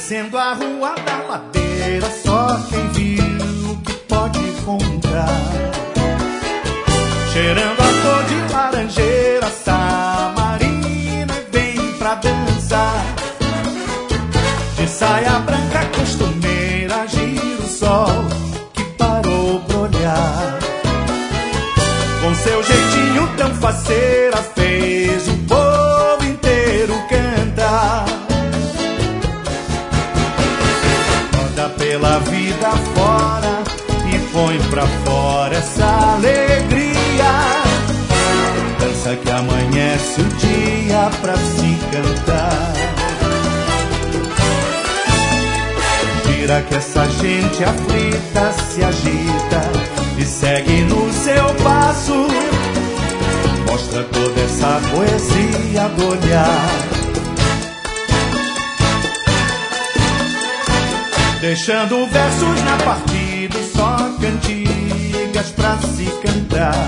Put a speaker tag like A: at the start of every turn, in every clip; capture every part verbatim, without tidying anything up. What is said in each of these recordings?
A: Descendo a rua da ladeira, só quem viu que pode contar. Cheirando a flor de laranjeira, Samarina vem pra dançar. De saia branca costumeira, gira o sol que parou pra olhar. Com seu jeitinho tão faceira, fez o povo inteiro cantar. Roda pela vida fora e põe pra fora essa alegria. Dança que amanhece o dia pra se cantar. Gira que essa gente aflita se agita e segue no seu passo. Mostra toda essa poesia do olhar. Deixando versos na partida e só cantigas pra se cantar.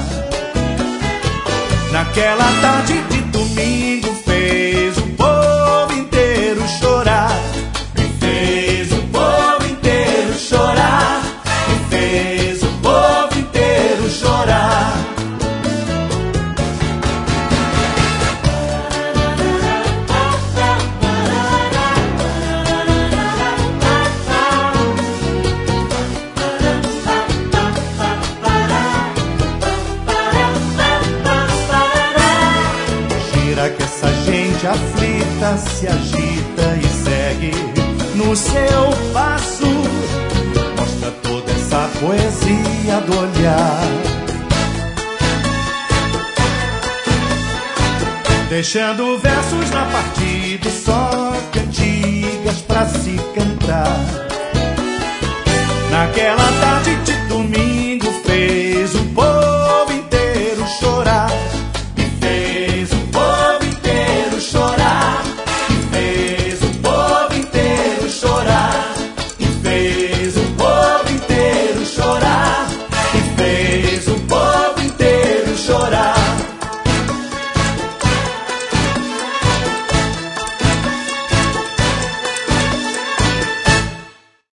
A: Naquela tarde de domingo fez o povo inteiro chorar. E fez o povo inteiro chorar. E fez o povo inteiro chorar. Que essa gente aflita se agita e segue no seu passo. Mostra toda essa poesia do olhar. Deixando versos na partida e só